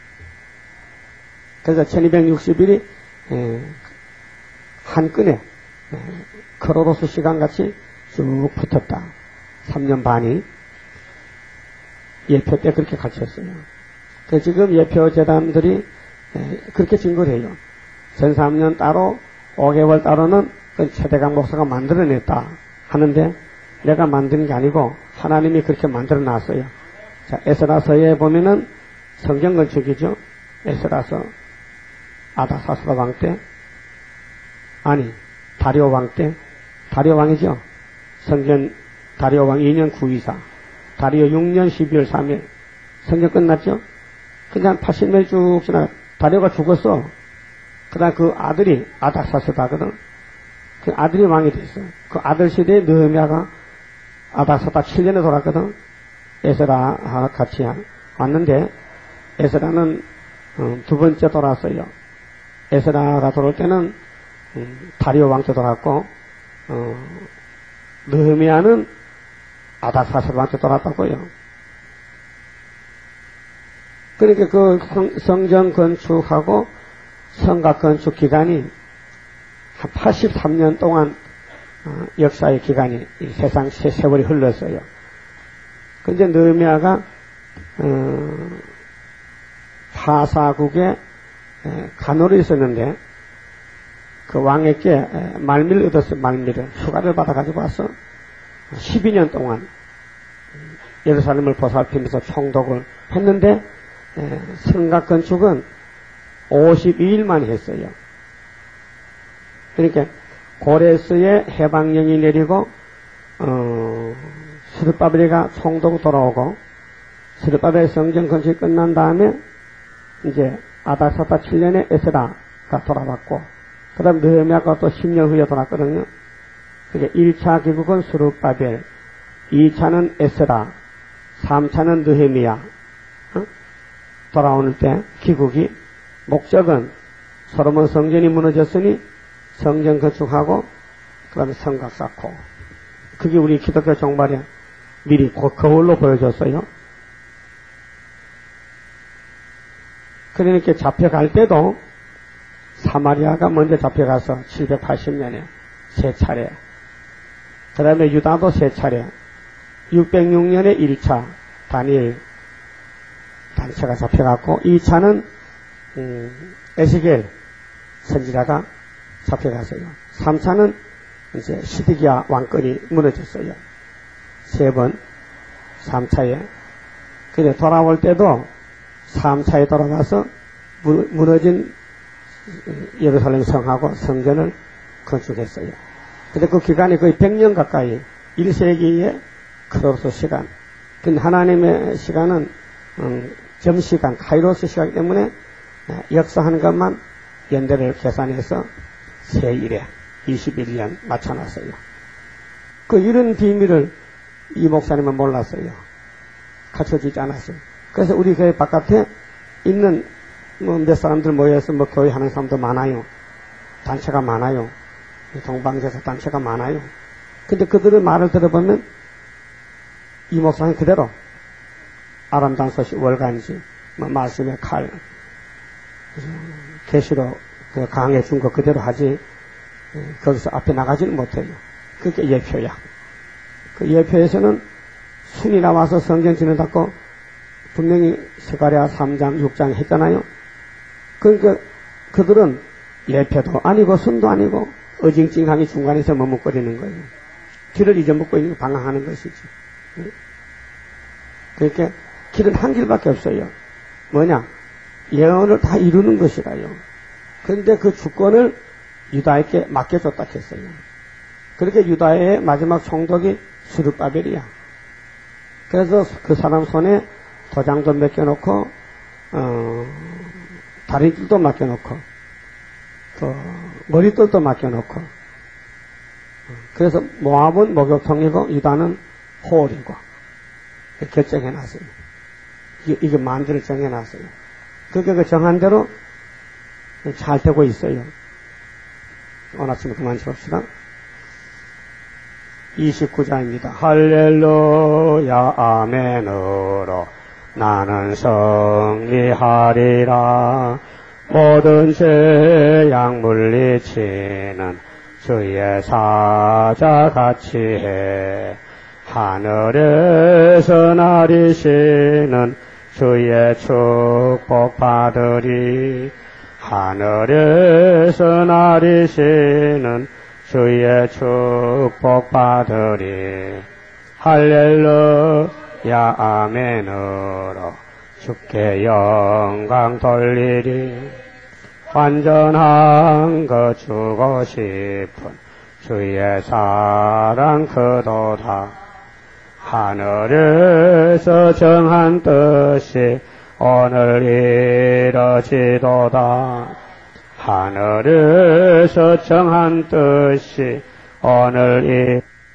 그래서 천이백육십 일이 에, 한 끈에 에, 크로노스 시간같이 쭉 붙었다. 삼 년 반이 예표 때 그렇게 갖췄어요. 그래서 지금 예표 재단들이 에, 그렇게 증거를 해요. 전 삼 년 따로 오 개월 따로는 그 최대강 목사가 만들어냈다 하는데 내가 만든 게 아니고 하나님이 그렇게 만들어 놨어요. 자, 에스라서에 보면은 성경 건축이죠. 에스라서 아닥사스다 왕 때, 아니 다리오 왕 때, 다리오 왕이죠. 성경 다리오 왕 이 년 구 이사, 다리오 육 년 십이월 삼 일 성경 끝났죠. 그냥 팔십 년이 쭉 지나 다리오가 죽었어. 그다음 그 아들이 아닥사스다거든. 그 아들이 왕이 됐어. 그 아들 시대에 느헤미야가 아닥사스다 칠 년에 돌았거든. 에스라와 같이 왔는데 에스라는 어, 두 번째 돌았어요. 에스라가 돌아올 때는 음, 다리오 왕 때 돌았고 어, 느헤미야는 아닥사스다 왕 때 돌았다고요. 그러니까 그 성, 성전 건축하고 성곽 건축 기간이 한 팔십삼 년 동안 어, 역사의 기간이 세상 세, 세월이 흘렀어요. 근데 느헤미야가 어, 파사국에 간호를 있었는데 그 왕에게 말미를 얻었어요. 말미를 휴가를 받아가지고 와서 십이 년 동안 예루살렘을 보살피면서 총독을 했는데 성곽 건축은 오십이 일 만에 했어요. 그러니까 고레스의 해방령이 내리고 어, 스룹바벨이가 총독 돌아오고 스룹바벨 성전 건축이 끝난 다음에 이제 아닥사다 칠 년에 에스라가 돌아왔고 그 다음 느헤미야가 또 십 년 후에 돌아왔거든요. 그게 일 차 기국은 스룹바벨, 이 차는 에스라, 삼 차는 느헤미야. 어? 돌아오는 때 기국이 목적은 솔로몬 성전이 무너졌으니 성전 건축하고 그 다음에 성곽 쌓고 그게 우리 기독교 종말에 미리 거울로 보여줬어요. 그러니까 잡혀갈 때도 사마리아가 먼저 잡혀가서 칠백팔십 년에 세 차례, 그 다음에 유다도 세 차례, 육백육 년에 일 차 다니엘 단체가 잡혀갔고 이 차는 음, 에스겔 선지자가 잡혀갔어요. 삼 차는 이제 시드기야 왕권이 무너졌어요. 세 번, 삼 차에. 그래 돌아올 때도 삼 차에 돌아가서 무, 무너진 예루살렘 성하고 성전을 건축했어요. 근데 그 기간이 거의 백 년 가까이 일 세기의 크로스 시간. 근데 하나님의 시간은 음, 점시간, 카이로스 시간 때문에 역사하는 것만 연대를 계산해서 세일에 이십일 년 맞춰놨어요. 그 이런 비밀을 이 목사님은 몰랐어요. 갖춰지지 않았어요. 그래서 우리 교회 바깥에 있는 뭐 몇 사람들 모여서 뭐 교회 하는 사람도 많아요. 단체가 많아요. 동방제사 단체가 많아요. 근데 그들의 말을 들어보면 이 목사님 그대로 아름다운 소식 월간지 뭐 말씀의 칼 계시로 그 강해 준 거 그대로 하지 거기서 앞에 나가지는 못해요. 그게 예표야. 그 예표에서는 순이 나와서 성전 지는다고 분명히 스가랴 삼 장 육 장 했잖아요. 그러니까 그들은 예표도 아니고 순도 아니고 어징징하게 중간에서 머뭇거리는 거예요. 길을 잊어먹고 있는 거 방황하는 것이지. 그러니까 길은 한 길밖에 없어요. 뭐냐? 예언을 다 이루는 것이라요. 그런데 그 주권을 유다에게 맡겨줬다 했어요. 그렇게 유다의 마지막 총독이 스룹바벨이야. 그래서 그 사람 손에 도장도 맡겨놓고 어, 다리들도 맡겨놓고 또 머리들도 맡겨놓고 그래서 모압은 목욕통이고 유다는 호월이고 결정해놨어요. 이게, 이게 만들을 정해놨어요. 그게 그 정한 대로 잘 되고 있어요. 오늘 아침에 그만 칩시다. 이십구 장입니다. 할렐루야 아멘으로 나는 승리하리라. 모든 죄악 물리치는 주의 사자같이 해. 하늘에서 나리시는 주의 축복 받으리. 하늘에서 나리시는 주의 축복 받으리. 할렐루야 아멘으로 주께 영광 돌리리. 완전한 것 주고 싶은 주의 사랑 크도다. 하늘에서 정한 뜻이 오늘 이뤄지도다. 하늘에서 정한 뜻이 오늘 이